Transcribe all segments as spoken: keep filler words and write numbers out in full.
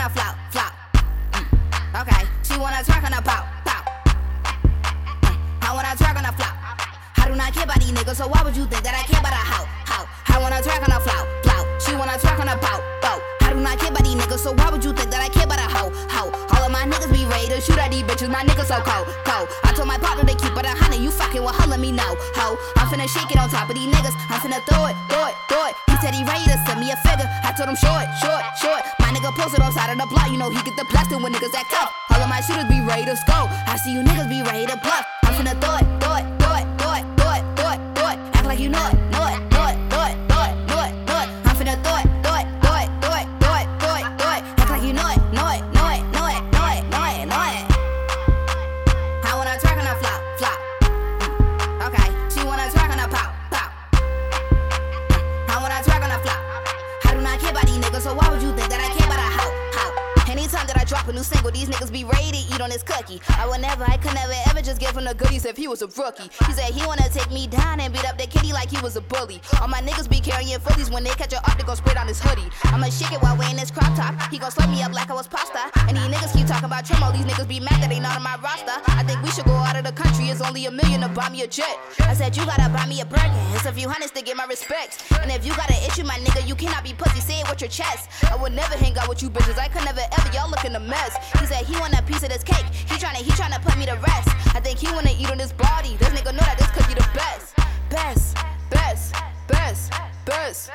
a flop, flop. Mm. Okay, she wanna twerk on a pop, pop. Mm. I wanna twerk on a flop. I do not care about these niggas, so why would you think that I care about a hoe, hoe? I wanna twerk on a flop, flop. She wanna twerk on a boat, boat. I do not care about these niggas, so why would you think that I care about a hoe, hoe? All of my niggas be ready to shoot at these bitches, my niggas so cold, cold. I told my partner to keep it a hundred, you fucking with her, let me know, ho. I'm finna shake it on top of these niggas, I'm finna throw it, throw it, throw it. He said he ready to send me a figure, I told him short, short, short. My nigga posted on side of the block, you know he get the blasting when niggas act tough. All of my shooters be ready to score, I see you niggas be ready to bluff. I'm finna throw it, throw it, throw it, throw it, throw it, throw it, throw it. Act like you know it, know it, know it, know it, know it, know it, know it. I'm finna throw it, throw it, throw it, throw it, throw it, throw it, throw it. Act like you know it, know it, know it, know it, know it, know it, know it. I wanna twerk on a flop, flop. Mm. Okay, she wanna twerk on a pop, pop. Mm. I wanna twerk on a flop. I do not care about these niggas, so why would you think that I care about a hoe, hoe? Anytime that I drop a new single, these niggas be ready to eat on this cookie. I would never, I could never ever just give him the goodies if he was a rookie. He said he wanna take me down and beat up the kitty like he was a bully. All my niggas be carrying fullies, when they catch her up, they gon' spray down his hoodie. I'ma shake it while wearing this crop top, he gon' slap me up like I was pasta. And these niggas keep talking about Tremo, these niggas be mad that they not on my roster. I think we should go out of the country, it's only a million to buy me a jet. I said you gotta buy me a Birkin, it's a few hundreds to get my respects. And if you got an issue, my nigga, you cannot be pussy, say it with your chest. I would never hang out with you bitches, I could never ever, y'all looking a mess. He said he want a piece of this cake, he tryna, he tryna put me to rest. I think he wanna eat on this body, this nigga know that this cookie the best. Best, best, best, best.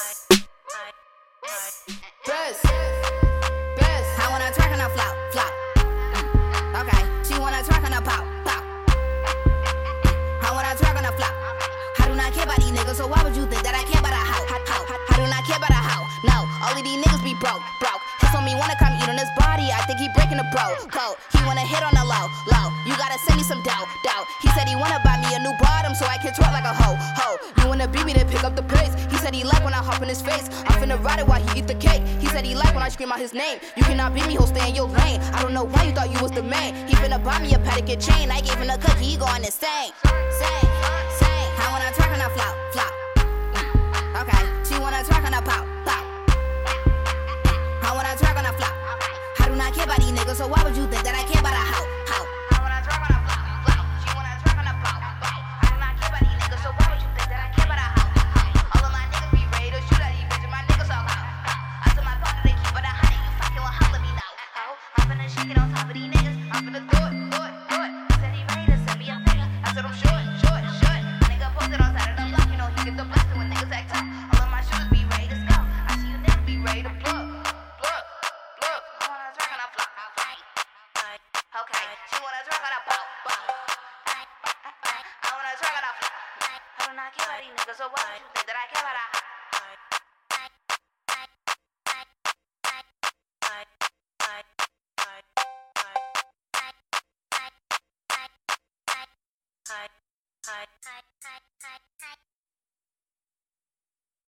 Best, best. I wanna twerk on a flop, flop. Mm. Okay, she wanna twerk on a pop, pop. Mm. I wanna twerk on a flop. I do not care about these niggas, so why would you think that I care about a hoe, hoe? I do not care about a hoe, no. All of these niggas be broke, broke. His on me wanna come eat on his body, I think he breaking the bro, code. He wanna hit on the low, low. You gotta send me some dough, dough. He said he wanna buy me a new bottom so I can twerk like a hoe, hoe. You wanna beat me to pick up the pace. He said he like when I hop in his face. I'm finna ride it while he eat the cake. He said he like when I scream out his name. You cannot beat me, he'll stay in your lane. I don't know why you thought you was the man. He finna buy me a Patek chain. I gave him a cookie, he going insane. Sing, sing. I wanna twerk on a flop, flop. Mm. Okay, she wanna twerk on a pop, pop. Mm. I wanna twerk on a flop. I do not care about these niggas, so why would you think that I care about a hoe, hoe? I wanna twerk on a flop, flop. She wanna twerk on a pop, pop. I do not care about these niggas, so why would you think that I care about a hoe, hoe? All of my niggas be ready to shoot at these bitches, my niggas so cold. I told my partner they keep it a hundred, you fucking with her, let me know. Oh, I'm finna shake it on top of these niggas, I'm finna throw it, throw it, throw it. He said he ready to send me a figure, I told him short, short, short. My nigga posted on side of the block, you know he get the blasting when niggas act tough. All of my shooters be ready to score, I see you niggas be ready to blow. Okay, she wanna twerk on a pop, pop. I wanna twerk on a flop. I do not care about these niggas, so why would you think that I care about a hoe? Hi, hi, hi, hi, hi, hi.